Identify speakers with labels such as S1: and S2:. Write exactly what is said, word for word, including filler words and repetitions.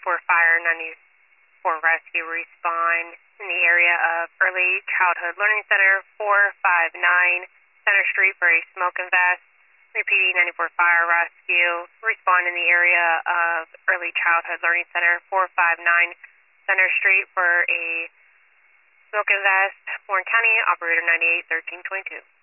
S1: ninety-four Fire, ninety-four Rescue, respond in the area of Early Childhood Learning Center, four five nine Center Street for a smoke and vest. Repeating, ninety-four Fire Rescue, respond in the area of Early Childhood Learning Center, four five nine Center Street for a smoke and vest. Warren County, operator ninety-eight thirteen twenty-two.